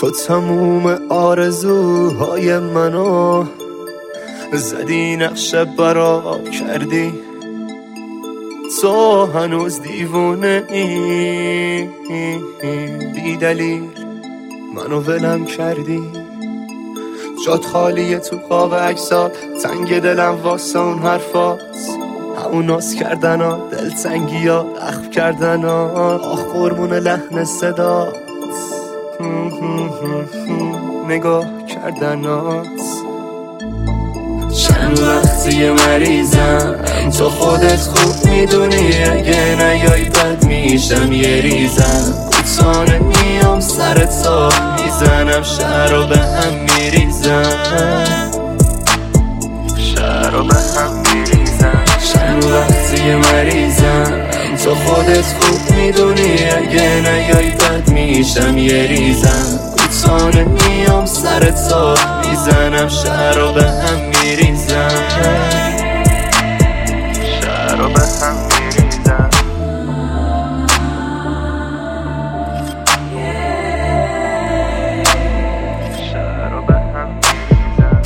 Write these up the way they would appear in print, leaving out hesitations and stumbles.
تو تموم آرزوهای منو زدی، نقش برا کردی. تو هنوز دیوونه ای، بی دلیل منو ولم کردی. جات خالیه تو خواب عکسات، تنگ دلم واسه اون حرفات، همون ناز کردن ها، دلتنگی ها، اخم کردن ها، آخ قربون لحن صدات، نگاه کردنات. چند وقتی مریضم، تو خودت خوب میدونی، اگه نیای بد میشم یه ریزم. کوتانه میام سر تا میزنم، شهر رو به هم میریزم، شهر رو به هم میریزم. چند وقتی مریضم، تو خودت خوب میدونی، اگه نیای بد میشم یه ریزم. کوتانه میام سر تا میزنم، شهر رو به هم میریزم، شهر رو به هم میریزم. شهر رو به هم میریزم.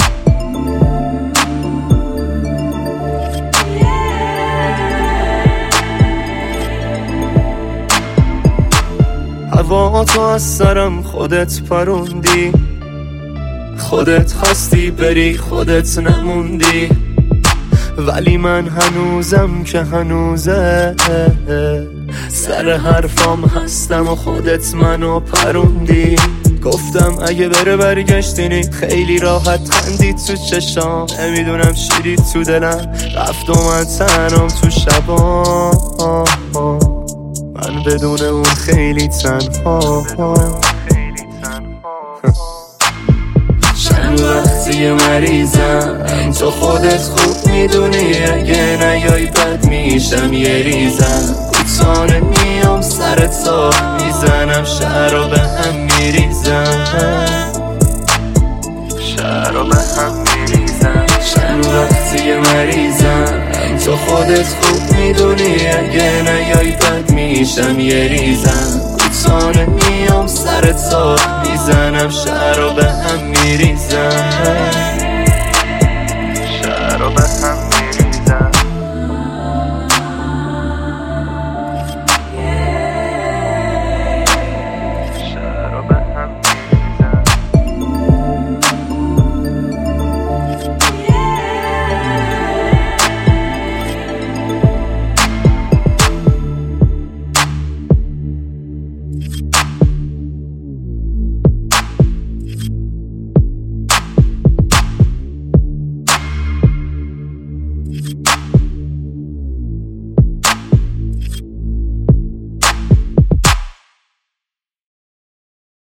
هوا تو از سرم خودت پروندی، خودت خواستی بری خودت نموندی، ولی من هنوزم که هنوزه سر حرفام هستم و خودت منو پروندی. گفتم اگه بره برگشتینی، خیلی راحت خندید تو چشام، نمیدونم چی دید تو دلم، رفت و من تنام تو شبا، من بدون اون خیلی تنها. چند وقتی مریضم، تو خودت خوب میدونی، اگه نیای بد میشم یه ریزم. کوتانه میام سر تا میزنم، شهر رو به هم میریزم، شهر رو به هم میریزم. چند وقتی مریضم، تو خودت خوب میدونی، اگه نیای بد میشم یه ریزم. کوتانه میام سر تا میزنم، شهر رو به هم میریزم، شهر رو به هم میریزم. شهر رو به هم میریزم.